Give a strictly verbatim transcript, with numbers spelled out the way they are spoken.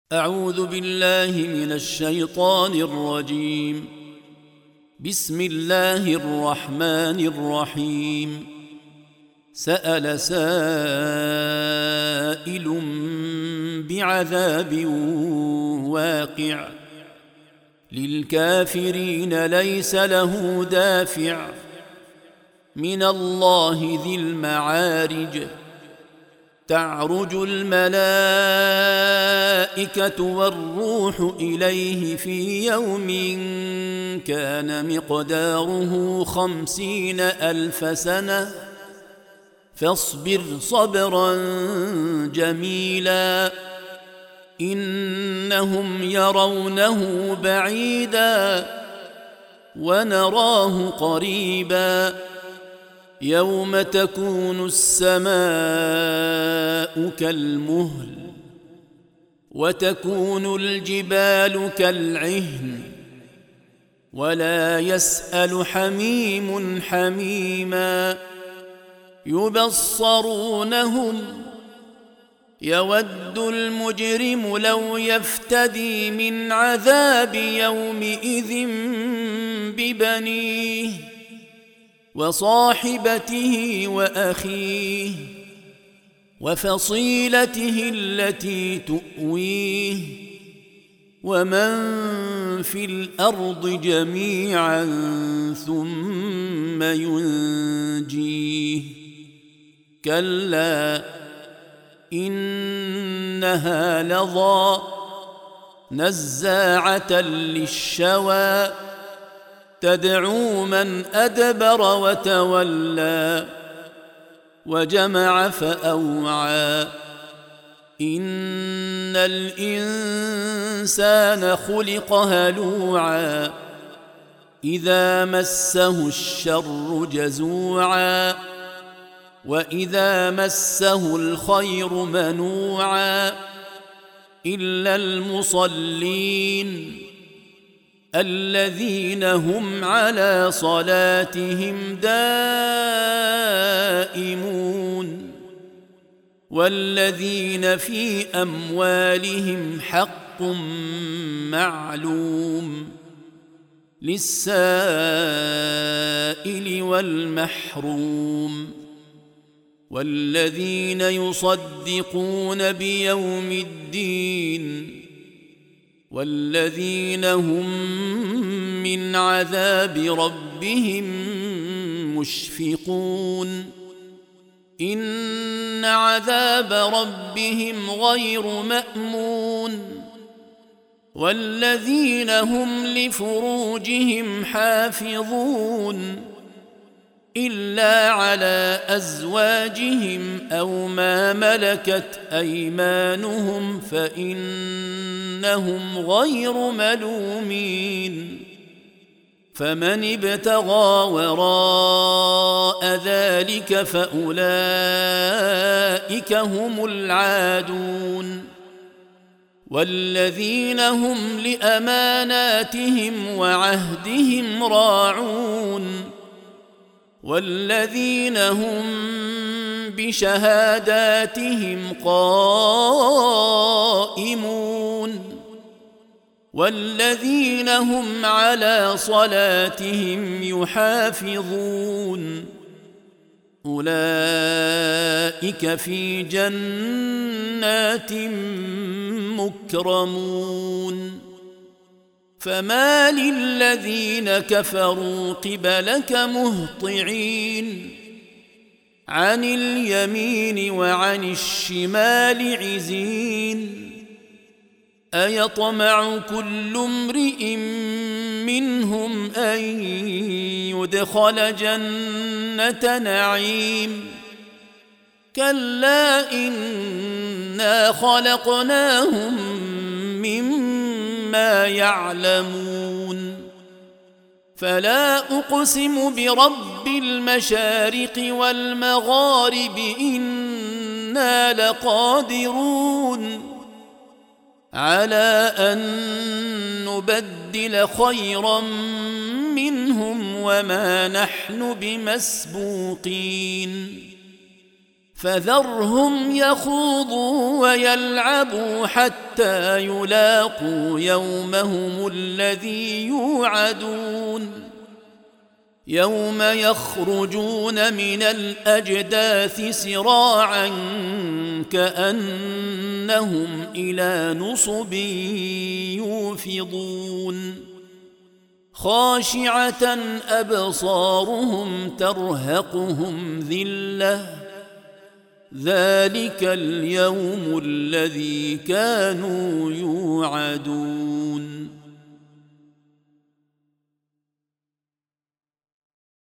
أعوذ بالله من الشيطان الرجيم. بسم الله الرحمن الرحيم. سأل سائل بعذاب واقع للكافرين ليس له دافع من الله ذي المعارج. تعرج الملائكة والروح إليه في يوم كان مقداره خمسين ألف سنة فاصبر صبرا جميلا إنهم يرونه بعيدا ونراه قريبا يوم تكون السماء كالمهل وتكون الجبال كالعهن ولا يسأل حميم حميما يبصرونهم يود المجرم لو يفتدي من عذاب يومئذ ببنيه وصاحبته وأخيه وفصيلته التي تؤويه ومن في الأرض جميعا ثم ينجيه كلا إنها لظى نزاعة للشوى تدعو من أدبر وتولى وجمع فأوعى إن الإنسان خلق هلوعا إذا مسه الشر جزوعا وإذا مسه الخير منوعا إلا المصلين الذين هم على صلاتهم دائمون والذين في أموالهم حق معلوم للسائل والمحروم والذين يصدقون بيوم الدين والذين هم من عذاب ربهم مشفقون إن عذاب ربهم غير مأمون والذين هم لفروجهم حافظون إلا على أزواجهم أو ما ملكت أيمانهم فإنهم غير ملومين فمن ابتغى وراء ذلك فأولئك هم العادون والذين هم لأماناتهم وعهدهم راعون والذين هم بشهاداتهم قائمون والذين هم على صلاتهم يحافظون أولئك في جنات مكرمون فما للذين كفروا قبلك مهطعين عن اليمين وعن الشمال عزين أيطمع كل امرئ منهم أن يدخل جنة نعيم كلا إنا خلقناهم مما يعلمون فلا أقسم برب المشارق والمغارب إنا لقادرون على أن نبدل خيرا منهم وما نحن بمسبوقين فذرهم يخوضوا ويلعبوا حتى يلاقوا يومهم الذي يوعدون يوم يخرجون من الأجداث سراعا كأنهم إلى نصب يوفضون خاشعة أبصارهم ترهقهم ذلة ذلك اليوم الذي كانوا يوعدون